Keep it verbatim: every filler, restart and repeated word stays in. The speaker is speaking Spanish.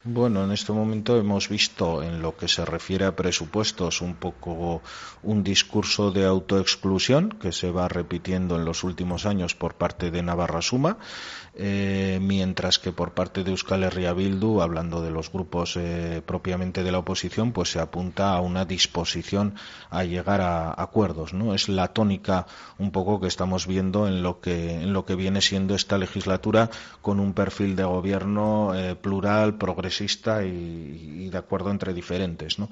Bueno, en este momento hemos visto en lo que se refiere a presupuestos un poco un discurso de autoexclusión que se va repitiendo en los últimos años por parte de Navarra Suma, eh, mientras que por parte de Euskal Herria Bildu, hablando de los grupos eh, propiamente de la oposición, pues se apunta a una disposición a llegar a acuerdos, ¿no? Es la tónica un poco que estamos viendo en lo que en lo que viene siendo esta legislatura, con un perfil de gobierno eh, plural, progresista y, y de acuerdo entre diferentes, ¿no?